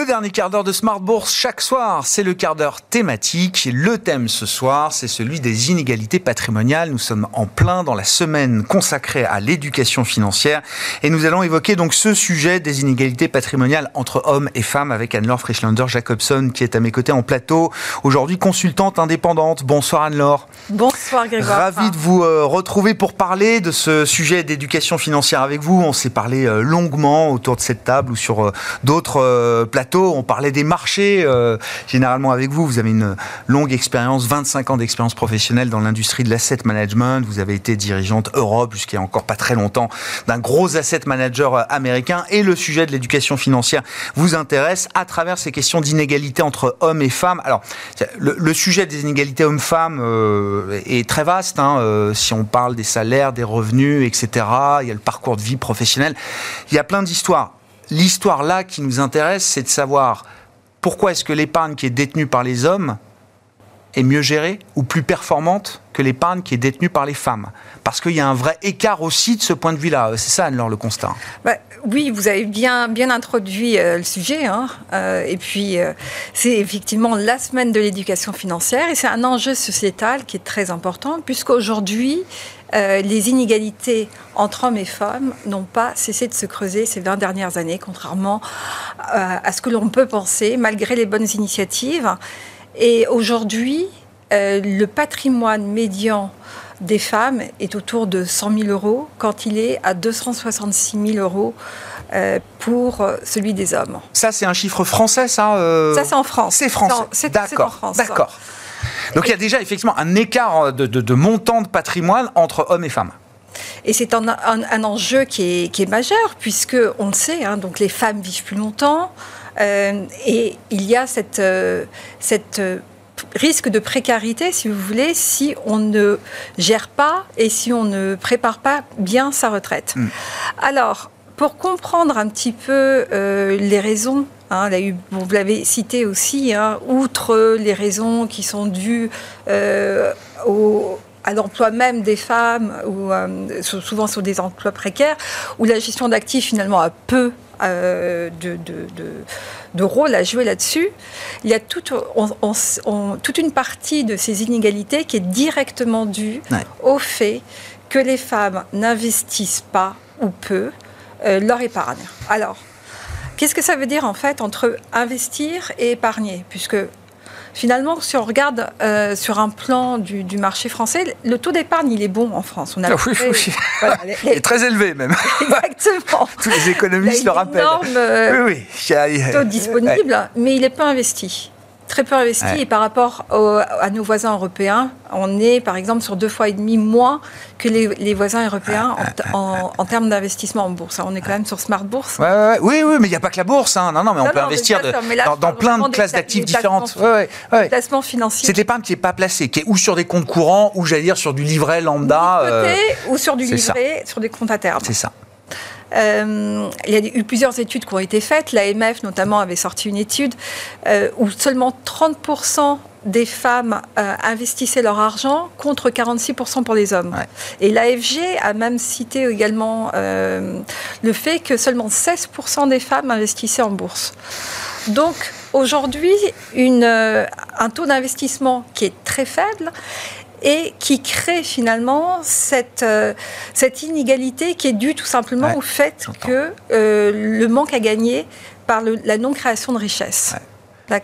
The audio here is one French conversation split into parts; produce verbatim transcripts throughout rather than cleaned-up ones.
Le dernier quart d'heure de Smart Bourse chaque soir, c'est le quart d'heure thématique. Le thème ce soir, c'est celui des inégalités patrimoniales. Nous sommes en plein dans la semaine consacrée à l'éducation financière et nous allons évoquer donc ce sujet des inégalités patrimoniales entre hommes et femmes avec Anne-Laure Frischlander-Jacobson qui est à mes côtés en plateau. Aujourd'hui, consultante indépendante. Bonsoir Anne-Laure. Bonsoir Grégoire. Ravi de vous euh, retrouver pour parler de ce sujet d'éducation financière avec vous. On s'est parlé euh, longuement autour de cette table ou sur euh, d'autres euh, plateaux. On parlait des marchés, euh, généralement avec vous. Vous avez une longue expérience, vingt-cinq ans d'expérience professionnelle dans l'industrie de l'asset management. Vous avez été dirigeante Europe jusqu'à encore pas très longtemps d'un gros asset manager américain. Et le sujet de l'éducation financière vous intéresse à travers ces questions d'inégalité entre hommes et femmes. Alors, le, le sujet des inégalités hommes-femmes euh, est très vaste. Hein, euh, si on parle des salaires, des revenus, et cetera. Il y a le parcours de vie professionnel. Il y a plein d'histoires. L'histoire là qui nous intéresse, c'est de savoir pourquoi est-ce que l'épargne qui est détenue par les hommes est mieux gérée ou plus performante que l'épargne qui est détenue par les femmes. Parce qu'il y a un vrai écart aussi de ce point de vue-là. C'est ça, Anne-Laure, le constat. Bah, oui, vous avez bien, bien introduit euh, le sujet. Hein. Euh, et puis, euh, c'est effectivement la semaine de l'éducation financière. Et c'est un enjeu sociétal qui est très important, puisqu'aujourd'hui, euh, les inégalités entre hommes et femmes n'ont pas cessé de se creuser ces vingt dernières années, contrairement euh, à ce que l'on peut penser, malgré les bonnes initiatives. Et aujourd'hui, euh, le patrimoine médian des femmes est autour de cent mille euros, quand il est à deux cent soixante-six mille euros euh, pour celui des hommes. Ça, c'est un chiffre français, ça euh... Ça, c'est en France. C'est français. C'est, D'accord. C'est en France. D'accord. Donc, et... il y a déjà effectivement un écart de, de, de montant de patrimoine entre hommes et femmes. Et c'est un, un, un enjeu qui est, qui est majeur, puisque on le sait, hein, donc les femmes vivent plus longtemps, euh, et il y a cette, euh, cette euh, risque de précarité, si vous voulez, si on ne gère pas et si on ne prépare pas bien sa retraite. Mmh. Alors, pour comprendre un petit peu euh, les raisons, hein, là, vous l'avez cité aussi, hein, outre les raisons qui sont dues euh, au à l'emploi même des femmes, ou euh, souvent sur des emplois précaires, où la gestion d'actifs finalement a peu euh, de, de, de, de rôle à jouer là-dessus. Il y a toute, on, on, on, toute une partie de ces inégalités qui est directement due ouais. au fait que les femmes n'investissent pas ou peu euh, leur épargne. Alors, qu'est-ce que ça veut dire en fait entre investir et épargner ? Puisque finalement, si on regarde euh, sur un plan du, du marché français, le taux d'épargne, il est bon en France. On a ah oui, fait, oui. Voilà, les, il est très élevé même. Exactement. Tous les économistes le rappellent. Énorme euh, oui, oui. taux disponible, ouais. mais il est peu investi. Très peu investi. Ouais. Et par rapport au, à nos voisins européens, on est par exemple sur deux fois et demi moins que les, les voisins européens en, en, en termes d'investissement en bourse. On est quand même sur Smart Bourse. Ouais, ouais, oui, oui, mais il n'y a pas que la bourse. Hein. Non, non, mais on non, peut non, investir de, là, dans, dans plein de classes d'actifs différentes. Ouais, ouais, ouais. Placements financiers. C'est l'épargne qui n'est pas placée, qui est ou sur des comptes courants, ou j'allais dire sur du livret lambda. Du côté, euh, ou sur du livret, ça. Sur des comptes à terme. C'est ça. Euh, il y a eu plusieurs études qui ont été faites. L'A M F, notamment, avait sorti une étude euh, où seulement trente pour cent des femmes euh, investissaient leur argent contre quarante-six pour cent pour les hommes. Ouais. Et l'A F G a même cité également euh, le fait que seulement seize pour cent des femmes investissaient en bourse. Donc, aujourd'hui, une, euh, un taux d'investissement qui est très faible et qui crée finalement cette, euh, cette inégalité qui est due tout simplement ouais, au fait j'entends. que euh, le manque à gagner par le, la non-création de richesse. Ouais. D'accord ?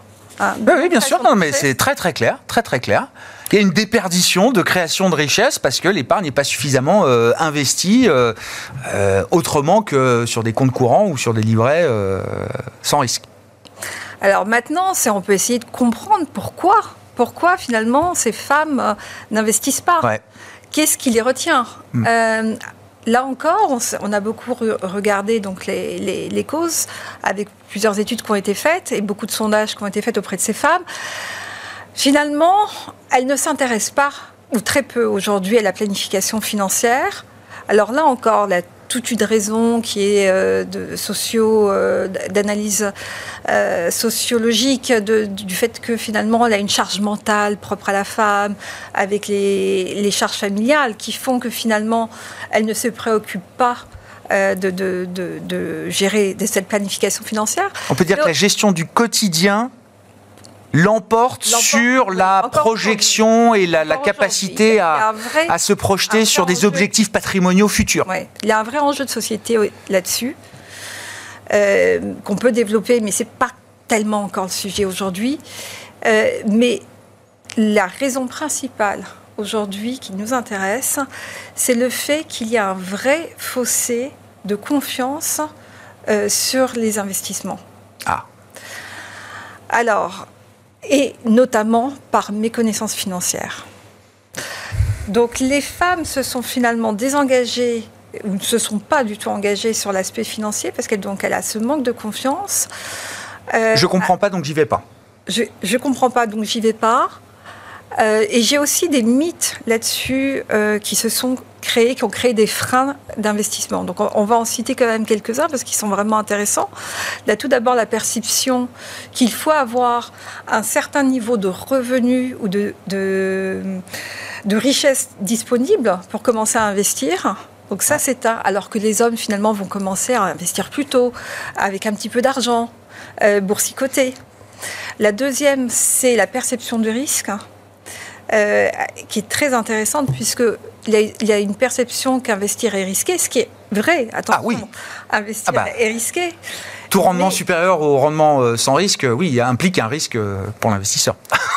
Ah, oui, oui, bien sûr, non, mais c'est très très clair, très très clair. Il y a une déperdition de création de richesse parce que l'épargne n'est pas suffisamment euh, investie euh, euh, autrement que sur des comptes courants ou sur des livrets euh, sans risque. Alors maintenant, c'est, on peut essayer de comprendre pourquoi. Pourquoi, finalement, ces femmes euh, n'investissent pas ? ouais. Qu'est-ce qui les retient ? mmh. euh, Là encore, on, on a beaucoup re- regardé donc, les, les, les causes, avec plusieurs études qui ont été faites et beaucoup de sondages qui ont été faits auprès de ces femmes. Finalement, elles ne s'intéressent pas, ou très peu aujourd'hui, à la planification financière. Alors là encore, la toute une raison qui est euh, de socio, euh, d'analyse euh, sociologique de, du fait que finalement elle a une charge mentale propre à la femme, avec les, les charges familiales qui font que finalement elle ne se préoccupe pas euh, de, de, de, de gérer de cette planification financière. On peut dire Et que la gestion du quotidien l'emporte sur la encore projection et la, la capacité à, vrai, à se projeter sur des objectifs patrimoniaux futurs. Ouais, il y a un vrai enjeu de société là-dessus euh, qu'on peut développer, mais ce n'est pas tellement encore le sujet aujourd'hui. Euh, mais la raison principale aujourd'hui qui nous intéresse, c'est le fait qu'il y a un vrai fossé de confiance euh, sur les investissements. Ah. Alors, et notamment par méconnaissance financière. Donc les femmes se sont finalement désengagées ou ne se sont pas du tout engagées sur l'aspect financier parce qu'elles donc elle a ce manque de confiance. Euh, je comprends pas donc j'y vais pas. Je je comprends pas donc j'y vais pas. Euh, et j'ai aussi des mythes là-dessus euh, qui se sont créés, qui ont créé des freins d'investissement. Donc on, on va en citer quand même quelques-uns parce qu'ils sont vraiment intéressants. Là, tout d'abord, la perception qu'il faut avoir un certain niveau de revenus ou de, de, de richesse disponible pour commencer à investir. Donc ça, c'est un. Alors que les hommes, finalement, vont commencer à investir plus tôt, avec un petit peu d'argent, euh, boursicoté. La deuxième, c'est la perception du risque. Euh, qui est très intéressante puisqu'il y a, il y a une perception qu'investir est risqué, ce qui est vrai. Attention, ah oui. investir ah bah, est risqué. Tout rendement mais, supérieur au rendement euh, sans risque, oui, il implique un risque euh, pour l'investisseur.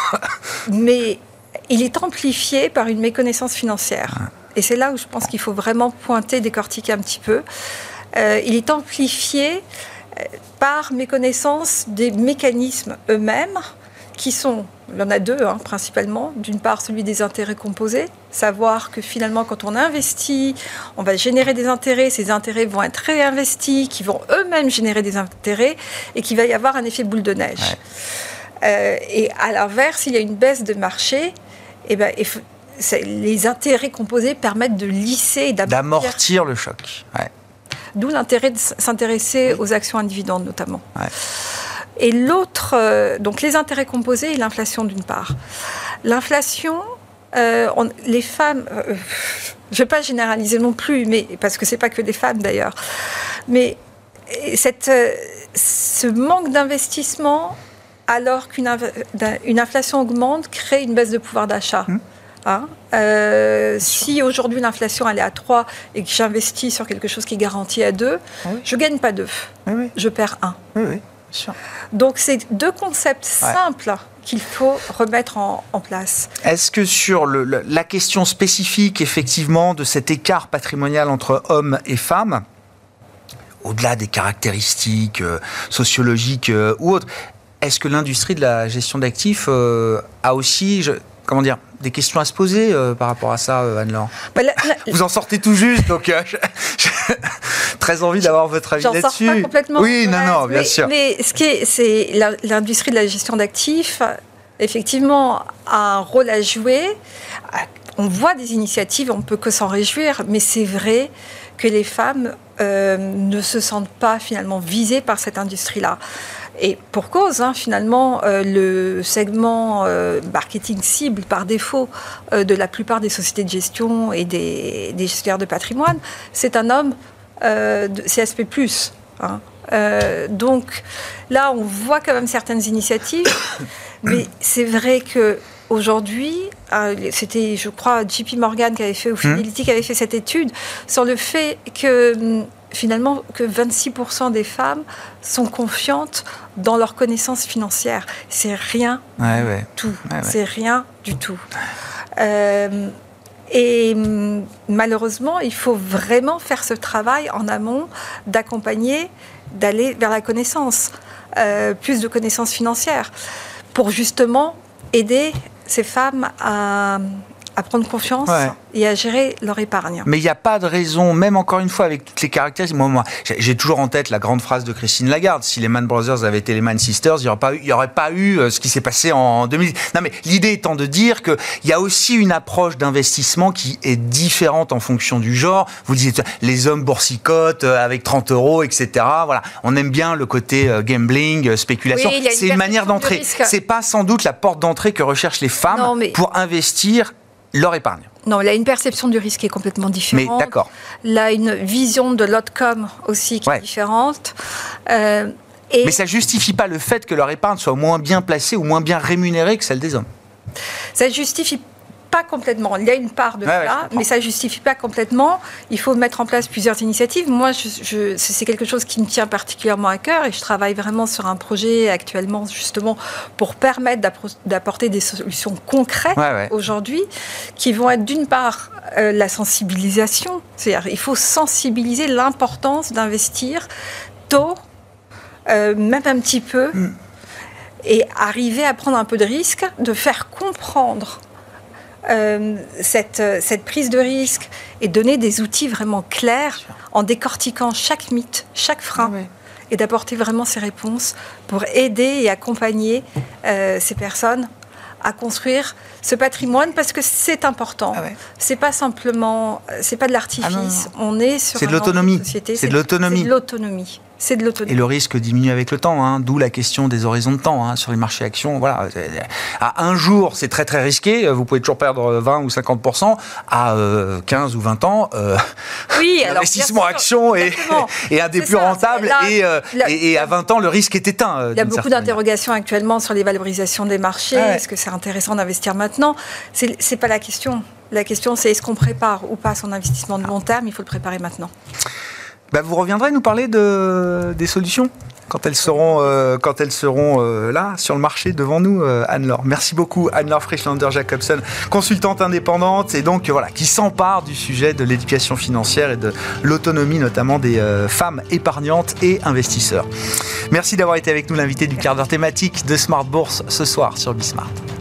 Mais il est amplifié par une méconnaissance financière. Ah. Et c'est là où je pense qu'il faut vraiment pointer, décortiquer un petit peu. Euh, il est amplifié par méconnaissance des mécanismes eux-mêmes qui sont, il y en a deux hein, principalement, d'une part celui des intérêts composés, savoir que finalement quand on investit, on va générer des intérêts, ces intérêts vont être réinvestis, qui vont eux-mêmes générer des intérêts et qu'il va y avoir un effet boule de neige. Ouais. Euh, et à l'inverse, il y a une baisse de marché, et ben, et les intérêts composés permettent de lisser et d'amortir le choc. Ouais. D'où l'intérêt de s'intéresser oui. aux actions à dividendes notamment. Ouais. Et l'autre, euh, donc les intérêts composés et l'inflation d'une part. L'inflation, euh, on, les femmes, euh, je ne vais pas généraliser non plus, mais, parce que ce n'est pas que des femmes d'ailleurs, mais cette, euh, ce manque d'investissement alors qu'une inv- une inflation augmente crée une baisse de pouvoir d'achat. Mmh. Hein euh, si aujourd'hui l'inflation elle est à trois et que j'investis sur quelque chose qui est garanti à deux, oui. je ne gagne pas deux, oui, oui. je perds un. Oui, oui. Sûr. Donc, c'est deux concepts ouais. simples qu'il faut remettre en, en place. Est-ce que sur le, le, la question spécifique, effectivement, de cet écart patrimonial entre hommes et femmes, au-delà des caractéristiques euh, sociologiques euh, ou autres, est-ce que l'industrie de la gestion d'actifs euh, a aussi... Je, comment dire, des questions à se poser euh, par rapport à ça, euh, Anne-Laure bah, la, la, Vous en sortez tout juste, donc euh, j'ai très envie d'avoir votre avis j'en là-dessus. Sors pas complètement. Oui, non, non, bien mais, sûr. Mais ce qui est, c'est la, l'industrie de la gestion d'actifs, effectivement, a un rôle à jouer. On voit des initiatives, on ne peut que s'en réjouir, mais c'est vrai que les femmes euh, ne se sentent pas finalement visées par cette industrie-là. Et pour cause, hein, finalement, euh, le segment euh, marketing cible par défaut euh, de la plupart des sociétés de gestion et des, des gestionnaires de patrimoine, c'est un homme euh, de C S P plus. Hein. Euh, donc là, on voit quand même certaines initiatives, mais c'est vrai qu'aujourd'hui, euh, c'était, je crois, J P Morgan qui avait fait, ou Fidelity qui avait fait cette étude sur le fait que... finalement, que vingt-six pour cent des femmes sont confiantes dans leurs connaissances financières. C'est rien ouais, du ouais. tout. Ouais, ouais. C'est rien du tout. Euh, et malheureusement, il faut vraiment faire ce travail en amont d'accompagner, d'aller vers la connaissance, euh, plus de connaissances financières, pour justement aider ces femmes à... à prendre confiance ouais. et à gérer leur épargne. Mais il n'y a pas de raison, même encore une fois, avec toutes les caractéristiques. Moi, moi, j'ai toujours en tête la grande phrase de Christine Lagarde. Si les Lehman Brothers avaient été les Lehman Sisters, il n'y aurait pas eu, il y aurait pas eu euh, ce qui s'est passé en deux mille. Non, mais l'idée étant de dire qu'il y a aussi une approche d'investissement qui est différente en fonction du genre. Vous disiez, les hommes boursicotent euh, avec trente euros, et cetera. Voilà. On aime bien le côté euh, gambling, euh, spéculation. Oui, c'est une manière d'entrer. C'est pas sans doute la porte d'entrée que recherchent les femmes non, mais... pour investir leur épargne. Non, il a une perception du risque qui est complètement différente. Mais d'accord. Il a une vision de l'outcome aussi qui ouais. est différente. Euh, et... Mais ça ne justifie pas le fait que leur épargne soit moins bien placée ou moins bien rémunérée que celle des hommes. Ça ne justifie pas complètement. Il y a une part de ouais, ça, ouais, mais ça ne justifie pas complètement. Il faut mettre en place plusieurs initiatives. Moi, je, je, c'est quelque chose qui me tient particulièrement à cœur et je travaille vraiment sur un projet actuellement justement pour permettre d'apporter des solutions concrètes ouais, ouais. aujourd'hui qui vont être d'une part euh, la sensibilisation. C'est-à-dire il faut sensibiliser l'importance d'investir tôt, euh, même un petit peu, mm. et arriver à prendre un peu de risque, de faire comprendre Euh, cette, cette prise de risque et donner des outils vraiment clairs en décortiquant chaque mythe, chaque frein ah ouais. et d'apporter vraiment ces réponses pour aider et accompagner euh, ces personnes à construire ce patrimoine parce que c'est important. Ah ouais. C'est pas simplement, c'est pas de l'artifice. Ah on est sur c'est de l'autonomie. Société. C'est de l'autonomie. C'est de l'autonomie. C'est de l'autonomie. Et le risque diminue avec le temps, hein, d'où la question des horizons de temps hein, sur les marchés actions. Voilà, à un jour, c'est très très risqué. Vous pouvez toujours perdre vingt ou cinquante pour cent. À euh, quinze ou vingt ans, euh, oui, l'investissement action est, est un des c'est plus ça, rentables. Là, et, euh, là, et, et à vingt ans, le risque est éteint. Il y a beaucoup d'interrogations manière. actuellement sur les valorisations des marchés. Ah ouais. Est-ce que c'est intéressant d'investir maintenant ? C'est, c'est pas la question. La question, c'est est-ce qu'on prépare ou pas son investissement de long terme ? Il faut le préparer maintenant. Bah, vous reviendrez nous parler de, des solutions quand elles seront, euh, quand elles seront euh, là, sur le marché, devant nous, euh, Anne-Laure. Merci beaucoup, Anne-Laure Frischlander-Jacobson, consultante indépendante, et donc voilà, qui s'empare du sujet de l'éducation financière et de l'autonomie, notamment des euh, femmes épargnantes et investisseurs. Merci d'avoir été avec nous, l'invité du quart d'heure thématique de Smart Bourse ce soir sur Bismart.